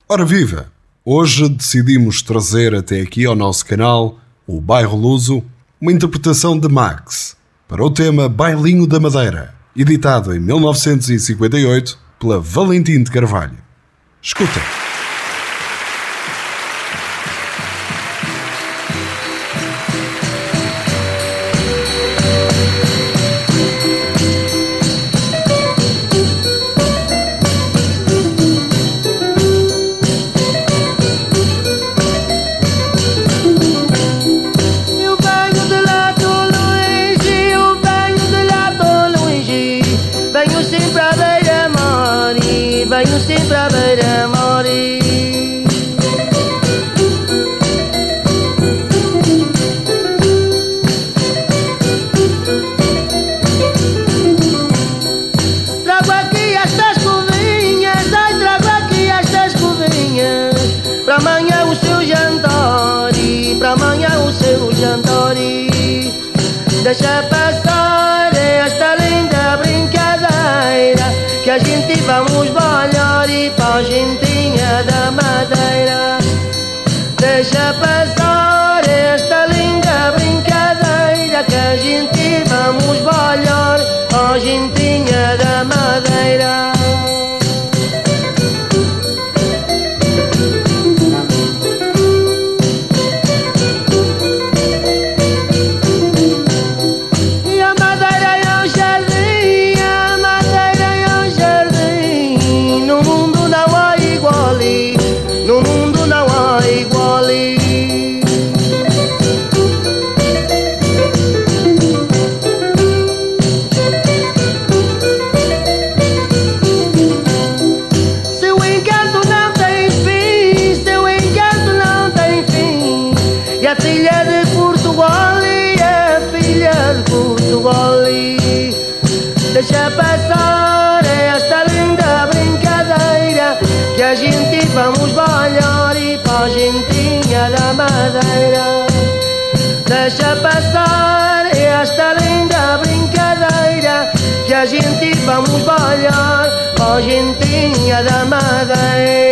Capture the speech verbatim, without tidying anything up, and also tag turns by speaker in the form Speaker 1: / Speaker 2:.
Speaker 1: Ora viva! Hoje decidimos trazer até aqui ao nosso canal, o Bairro Luso, uma interpretação de Max para o tema Bailinho da Madeira, editado em mil novecentos e cinquenta e oito pela Valentim de Carvalho. Escuta!
Speaker 2: Venho sempre à beira-mar. Trago aqui estas covinhas, ai, trago aqui estas covinhas, para amanhã o seu jantar, para amanhã o seu jantar. Deixa passar esta linda brincadeira, que a gente vamos bailar e para a gentinha da Madeira. Deixa passar esta linda brincadeira, que a gente vamos bailar para a gentinha da Madeira. E a filha de Portugal, e a filha de Portugal. Deixa passar esta linda brincadeira, que a gente vamos bailar e para a gentinha da Madeira. Deixa passar esta linda brincadeira, que a gente vamos bailar para a gentinha da Madeira.